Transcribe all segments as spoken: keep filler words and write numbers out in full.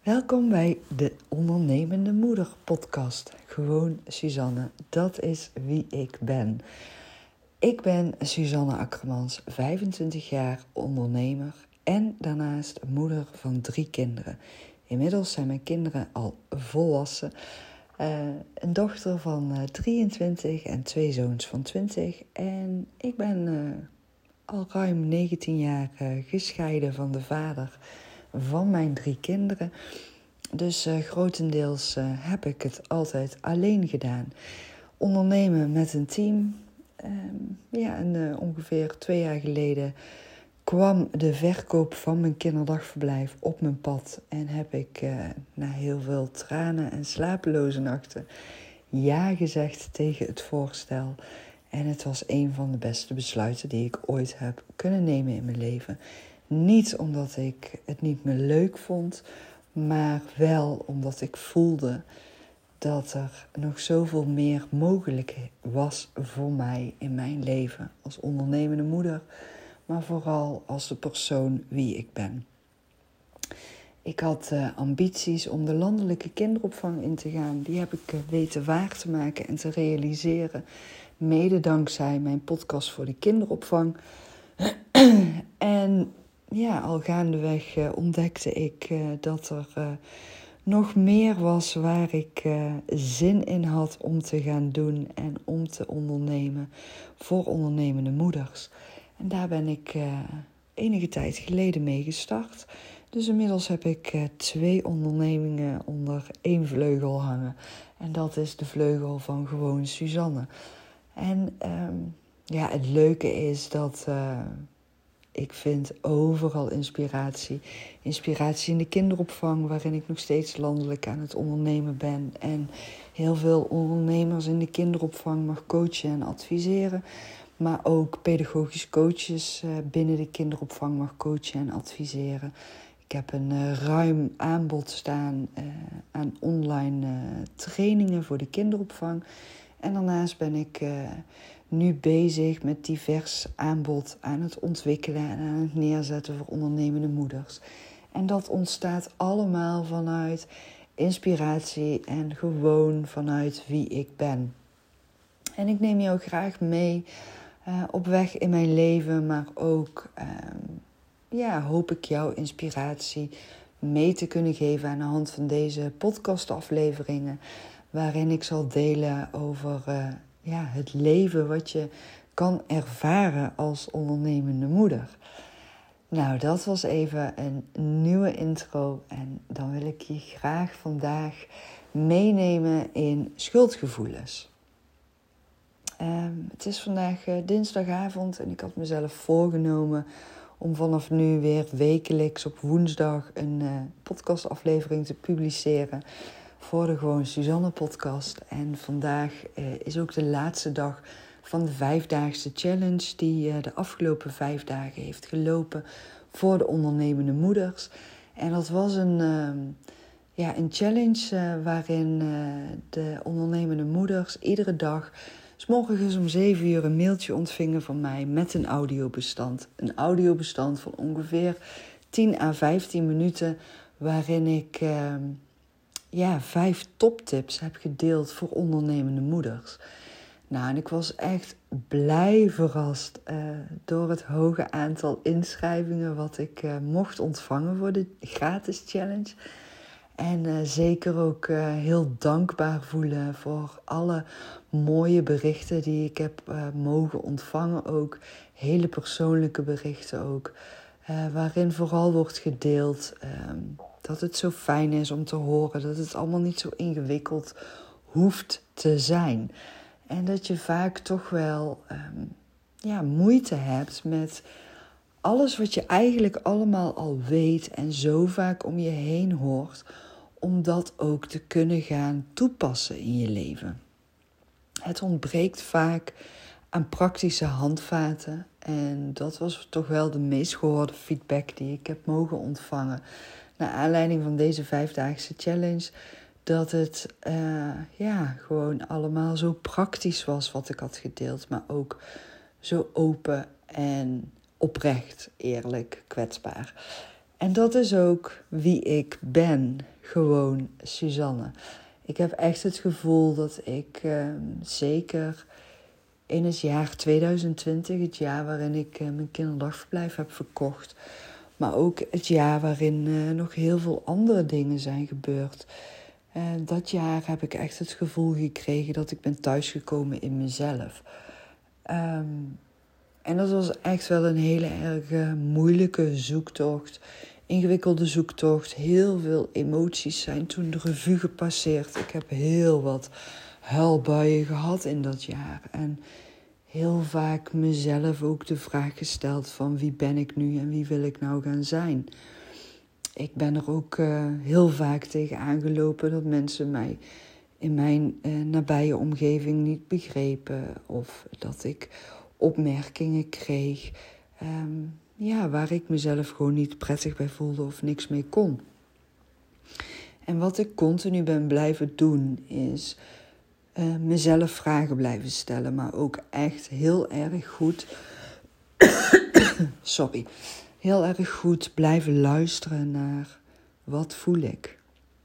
Welkom bij de Ondernemende Moeder podcast. Gewoon Suzanne, dat is wie ik ben. Ik ben Suzanne Akkermans, vijfentwintig jaar ondernemer en daarnaast moeder van drie kinderen. Inmiddels zijn mijn kinderen al volwassen. Uh, een dochter van uh, drieëntwintig en twee zoons van twintig. En ik ben uh, al ruim negentien jaar uh, gescheiden van de vader van mijn drie kinderen. Dus uh, grotendeels uh, heb ik het altijd alleen gedaan. Ondernemen met een team. Um, ja, en uh, ongeveer twee jaar geleden kwam de verkoop van mijn kinderdagverblijf op mijn pad. En heb ik uh, na heel veel tranen en slapeloze nachten ja gezegd tegen het voorstel. En het was een van de beste besluiten die ik ooit heb kunnen nemen in mijn leven. Niet omdat ik het niet meer leuk vond, maar wel omdat ik voelde dat er nog zoveel meer mogelijk was voor mij in mijn leven. Als ondernemende moeder, maar vooral als de persoon wie ik ben. Ik had uh, ambities om de landelijke kinderopvang in te gaan. Die heb ik uh, weten waar te maken en te realiseren. Mede dankzij mijn podcast voor de kinderopvang. en ja, al gaandeweg uh, ontdekte ik uh, dat er uh, nog meer was waar ik uh, zin in had om te gaan doen en om te ondernemen voor ondernemende moeders. En daar ben ik uh, enige tijd geleden mee gestart. Dus inmiddels heb ik uh, twee ondernemingen onder één vleugel hangen. En dat is de vleugel van Gewoon Suzanne. En um, ja, het leuke is dat uh, ik vind overal inspiratie. Inspiratie in de kinderopvang, waarin ik nog steeds landelijk aan het ondernemen ben. En heel veel ondernemers in de kinderopvang mag coachen en adviseren. Maar ook pedagogisch coaches uh, binnen de kinderopvang mag coachen en adviseren. Ik heb een uh, ruim aanbod staan uh, aan online uh, trainingen voor de kinderopvang. En daarnaast ben ik uh, nu bezig met divers aanbod aan het ontwikkelen en aan het neerzetten voor ondernemende moeders. En dat ontstaat allemaal vanuit inspiratie en gewoon vanuit wie ik ben. En ik neem jou graag mee uh, op weg in mijn leven, maar ook uh, ja, hoop ik jouw inspiratie mee te kunnen geven aan de hand van deze podcastafleveringen, waarin ik zal delen over uh, ja, het leven wat je kan ervaren als ondernemende moeder. Nou, dat was even een nieuwe intro en dan wil ik je graag vandaag meenemen in schuldgevoelens. Um, het is vandaag uh, dinsdagavond en ik had mezelf voorgenomen om vanaf nu weer wekelijks op woensdag een uh, podcastaflevering te publiceren voor de Gewoon Suzanne podcast. En vandaag uh, is ook de laatste dag van de vijfdaagse challenge die uh, de afgelopen vijf dagen heeft gelopen voor de ondernemende moeders. En dat was een, uh, ja, een challenge uh, waarin uh, de ondernemende moeders iedere dag 's morgens om zeven uur een mailtje ontvingen van mij met een audiobestand. Een audiobestand van ongeveer tien à vijftien minuten waarin ik uh, ja, vijf toptips heb gedeeld voor ondernemende moeders. Nou, en ik was echt blij verrast uh, door het hoge aantal inschrijvingen wat ik uh, mocht ontvangen voor de gratis challenge. En uh, zeker ook uh, heel dankbaar voelen voor alle mooie berichten die ik heb uh, mogen ontvangen. Ook hele persoonlijke berichten ook. Uh, waarin vooral wordt gedeeld uh, dat het zo fijn is om te horen. Dat het allemaal niet zo ingewikkeld hoeft te zijn. En dat je vaak toch wel um, ja, moeite hebt met alles wat je eigenlijk allemaal al weet en zo vaak om je heen hoort, om dat ook te kunnen gaan toepassen in je leven. Het ontbreekt vaak aan praktische handvaten en dat was toch wel de meest gehoorde feedback die ik heb mogen ontvangen naar aanleiding van deze vijfdaagse challenge, dat het uh, ja, gewoon allemaal zo praktisch was wat ik had gedeeld, maar ook zo open en oprecht, eerlijk, kwetsbaar. En dat is ook wie ik ben. gewoon Suzanne. Ik heb echt het gevoel dat ik uh, zeker in het jaar tweeduizend twintig, het jaar waarin ik uh, mijn kinderdagverblijf heb verkocht, maar ook het jaar waarin uh, nog heel veel andere dingen zijn gebeurd. Uh, dat jaar heb ik echt het gevoel gekregen dat ik ben thuisgekomen in mezelf. Um, en dat was echt wel een hele erg uh, moeilijke zoektocht. Ingewikkelde zoektocht. Heel veel emoties zijn toen de revue gepasseerd. Ik heb heel wat huilbuien gehad in dat jaar. En heel vaak mezelf ook de vraag gesteld van wie ben ik nu en wie wil ik nou gaan zijn. Ik ben er ook uh, heel vaak tegen aangelopen dat mensen mij in mijn uh, nabije omgeving niet begrepen. Of dat ik opmerkingen kreeg um, ja, waar ik mezelf gewoon niet prettig bij voelde of niks mee kon. En wat ik continu ben blijven doen is uh, mezelf vragen blijven stellen. Maar ook echt heel erg goed... Sorry. Heel erg goed blijven luisteren naar wat voel ik.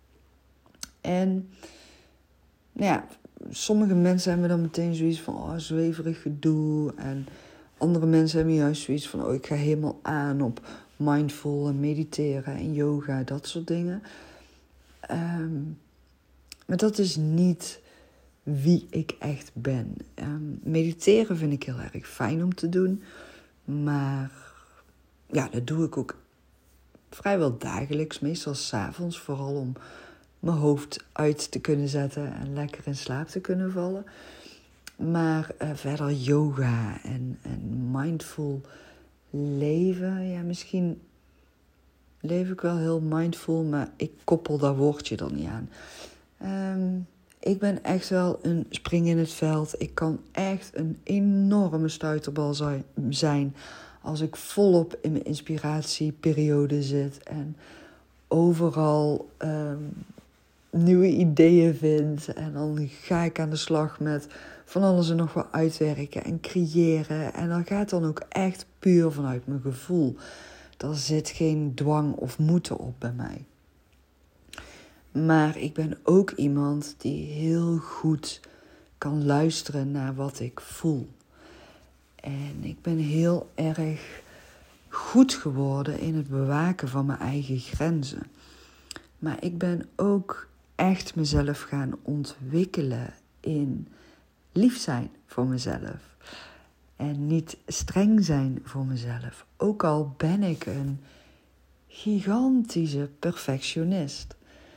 En nou ja, sommige mensen hebben dan meteen zoiets van oh, zweverig gedoe. En andere mensen hebben juist zoiets van oh, ik ga helemaal aan op mindful en mediteren en yoga, dat soort dingen. Um, maar dat is niet wie ik echt ben. Um, mediteren vind ik heel erg fijn om te doen. Maar ja, dat doe ik ook vrijwel dagelijks. Meestal 's avonds, vooral om mijn hoofd uit te kunnen zetten en lekker in slaap te kunnen vallen. Maar uh, verder yoga en, en mindful leven. Ja, misschien leef ik wel heel mindful, maar ik koppel dat woordje dan niet aan. Um, ik ben echt wel een spring in het veld. Ik kan echt een enorme stuiterbal zijn als ik volop in mijn inspiratieperiode zit en overal um, nieuwe ideeën vind. En dan ga ik aan de slag met van alles en nog wat uitwerken en creëren. En dat gaat dan ook echt puur vanuit mijn gevoel. Er zit geen dwang of moeten op bij mij. Maar ik ben ook iemand die heel goed kan luisteren naar wat ik voel. En ik ben heel erg goed geworden in het bewaken van mijn eigen grenzen. Maar ik ben ook echt mezelf gaan ontwikkelen in lief zijn voor mezelf. En niet streng zijn voor mezelf. Ook al ben ik een gigantische perfectionist.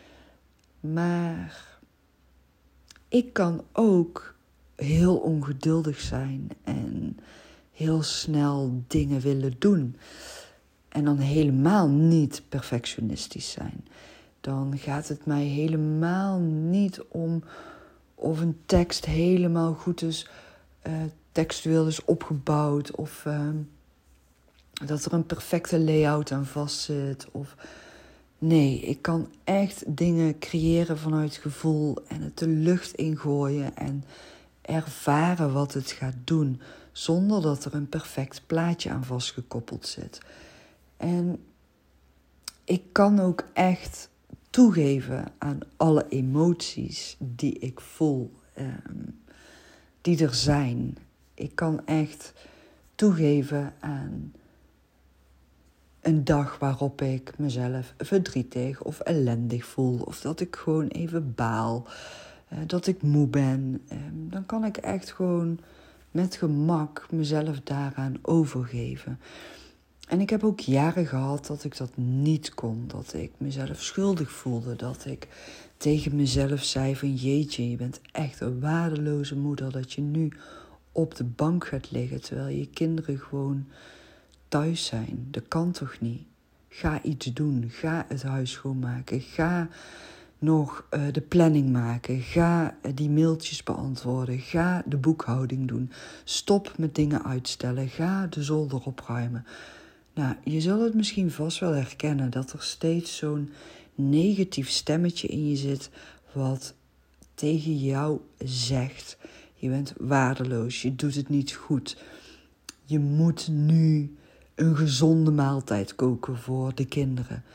Maar ik kan ook heel ongeduldig zijn en heel snel dingen willen doen. En dan helemaal niet perfectionistisch zijn. Dan gaat het mij helemaal niet om of een tekst helemaal goed is, uh, textueel is opgebouwd. Of uh, dat er een perfecte layout aan vastzit. Of nee, ik kan echt dingen creëren vanuit gevoel en het de lucht ingooien en ervaren wat het gaat doen, zonder dat er een perfect plaatje aan vastgekoppeld zit. En ik kan ook echt toegeven aan alle emoties die ik voel, um, die er zijn. Ik kan echt toegeven aan een dag waarop ik mezelf verdrietig of ellendig voel. Of dat ik gewoon even baal. Uh, dat ik moe ben. Uh, dan kan ik echt gewoon met gemak mezelf daaraan overgeven. En ik heb ook jaren gehad dat ik dat niet kon. Dat ik mezelf schuldig voelde. Dat ik tegen mezelf zei van jeetje, je bent echt een waardeloze moeder. Dat je nu op de bank gaat liggen terwijl je kinderen gewoon thuis zijn. Dat kan toch niet? Ga iets doen. Ga het huis schoonmaken. Ga nog uh, de planning maken. Ga uh, die mailtjes beantwoorden. Ga de boekhouding doen. Stop met dingen uitstellen. Ga de zolder opruimen. Nou, je zal het misschien vast wel herkennen dat er steeds zo'n negatief stemmetje in je zit wat tegen jou zegt: je bent waardeloos, je doet het niet goed. Je moet nu een gezonde maaltijd koken voor de kinderen.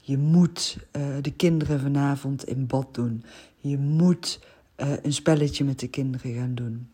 Je moet uh, de kinderen vanavond in bad doen. Je moet uh, een spelletje met de kinderen gaan doen.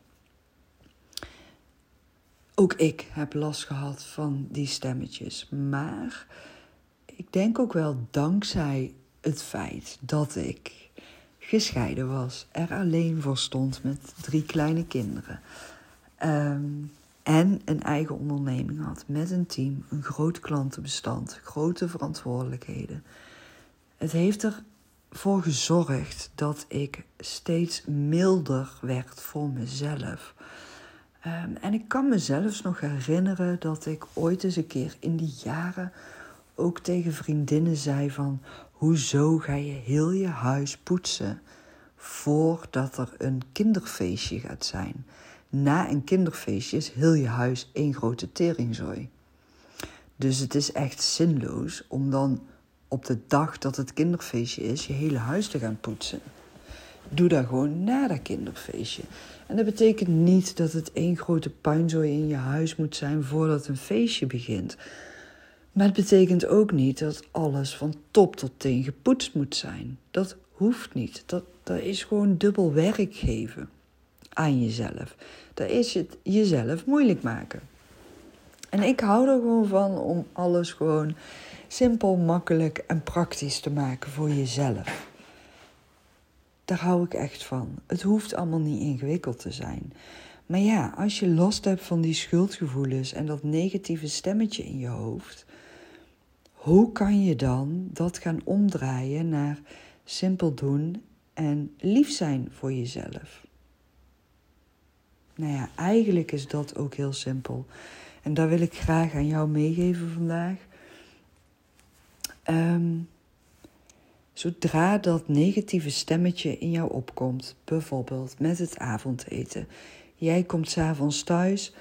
Ook ik heb last gehad van die stemmetjes. Maar ik denk ook wel dankzij het feit dat ik gescheiden was. Er alleen voor stond met drie kleine kinderen. Um, en een eigen onderneming had. Met een team, een groot klantenbestand, grote verantwoordelijkheden. Het heeft ervoor gezorgd dat ik steeds milder werd voor mezelf. Um, en ik kan me zelfs nog herinneren dat ik ooit eens een keer in die jaren ook tegen vriendinnen zei van, hoezo ga je heel je huis poetsen voordat er een kinderfeestje gaat zijn? Na een kinderfeestje is heel je huis één grote teringzooi. Dus het is echt zinloos om dan op de dag dat het kinderfeestje is je hele huis te gaan poetsen. Doe dat gewoon na dat kinderfeestje. En dat betekent niet dat het één grote puinzooi in je huis moet zijn voordat een feestje begint. Maar het betekent ook niet dat alles van top tot teen gepoetst moet zijn. Dat hoeft niet. Dat, dat is gewoon dubbel werk geven aan jezelf. Dat is het jezelf moeilijk maken. En ik hou er gewoon van om alles gewoon simpel, makkelijk en praktisch te maken voor jezelf. Daar hou ik echt van. Het hoeft allemaal niet ingewikkeld te zijn. Maar ja, als je last hebt van die schuldgevoelens en dat negatieve stemmetje in je hoofd, hoe kan je dan dat gaan omdraaien naar simpel doen en lief zijn voor jezelf? Nou ja, eigenlijk is dat ook heel simpel. En daar wil ik graag aan jou meegeven vandaag. Um, zodra dat negatieve stemmetje in jou opkomt, bijvoorbeeld met het avondeten. Jij komt 's avonds thuis.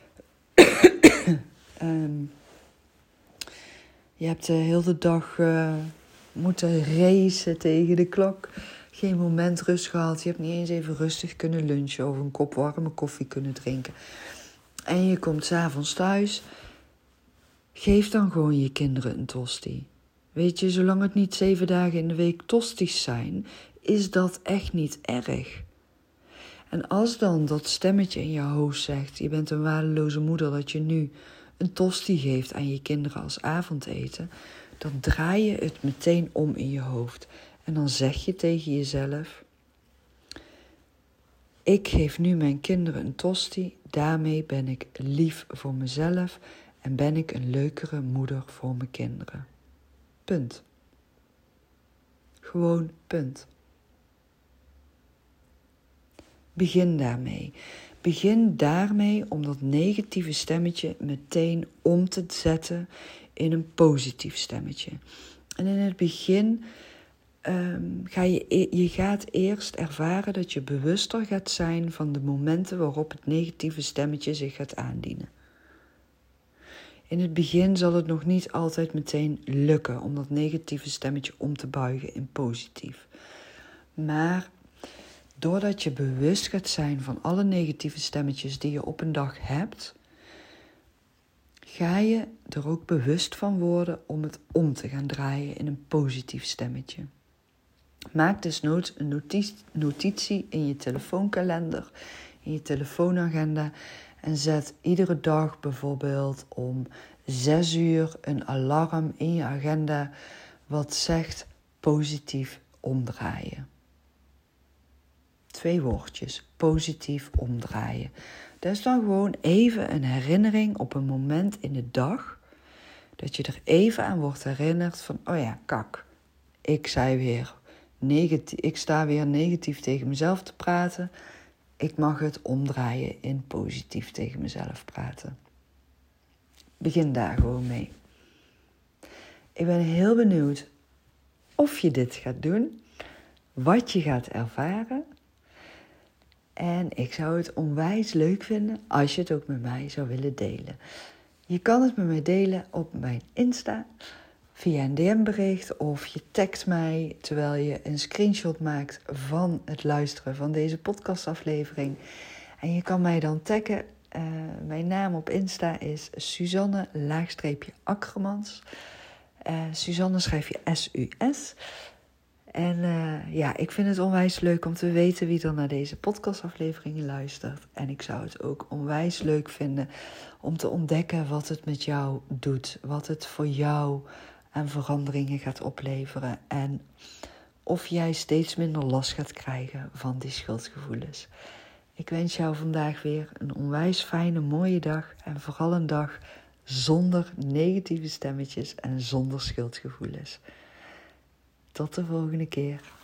um, je hebt de hele dag uh, moeten racen tegen de klok. Geen moment rust gehad. Je hebt niet eens even rustig kunnen lunchen of een kop warme koffie kunnen drinken. En je komt 's avonds thuis. Geef dan gewoon je kinderen een tosti. Weet je, zolang het niet zeven dagen in de week tosties zijn, is dat echt niet erg. En als dan dat stemmetje in je hoofd zegt, je bent een waardeloze moeder, dat je nu een tosti geeft aan je kinderen als avondeten, dan draai je het meteen om in je hoofd. En dan zeg je tegen jezelf, ik geef nu mijn kinderen een tosti, daarmee ben ik lief voor mezelf en ben ik een leukere moeder voor mijn kinderen. Punt. Gewoon punt. Begin daarmee. Begin daarmee om dat negatieve stemmetje meteen om te zetten in een positief stemmetje. En in het begin um, ga je, je gaat eerst ervaren dat je bewuster gaat zijn van de momenten waarop het negatieve stemmetje zich gaat aandienen. In het begin zal het nog niet altijd meteen lukken om dat negatieve stemmetje om te buigen in positief. Maar doordat je bewust gaat zijn van alle negatieve stemmetjes die je op een dag hebt, ga je er ook bewust van worden om het om te gaan draaien in een positief stemmetje. Maak desnoods een notitie, notitie in je telefoonkalender, in je telefoonagenda en zet iedere dag bijvoorbeeld om zes uur een alarm in je agenda wat zegt positief omdraaien. Twee woordjes, positief omdraaien. Dat is dan gewoon even een herinnering op een moment in de dag, dat je er even aan wordt herinnerd van, oh ja, kak, ik zei weer negatief, ik sta weer negatief tegen mezelf te praten. Ik mag het omdraaien in positief tegen mezelf praten. Begin daar gewoon mee. Ik ben heel benieuwd of je dit gaat doen, wat je gaat ervaren. En ik zou het onwijs leuk vinden als je het ook met mij zou willen delen. Je kan het met mij delen op mijn Insta, via een D M-bericht of je tagt mij terwijl je een screenshot maakt van het luisteren van deze podcastaflevering. En je kan mij dan taggen. Uh, mijn naam op Insta is Suzanne laagstreepje Akkermans. Uh, Suzanne schrijf je S U S. En uh, ja, ik vind het onwijs leuk om te weten wie er naar deze podcastafleveringen luistert. En ik zou het ook onwijs leuk vinden om te ontdekken wat het met jou doet. Wat het voor jou aan veranderingen gaat opleveren. En of jij steeds minder last gaat krijgen van die schuldgevoelens. Ik wens jou vandaag weer een onwijs fijne, mooie dag. En vooral een dag zonder negatieve stemmetjes en zonder schuldgevoelens. Tot de volgende keer.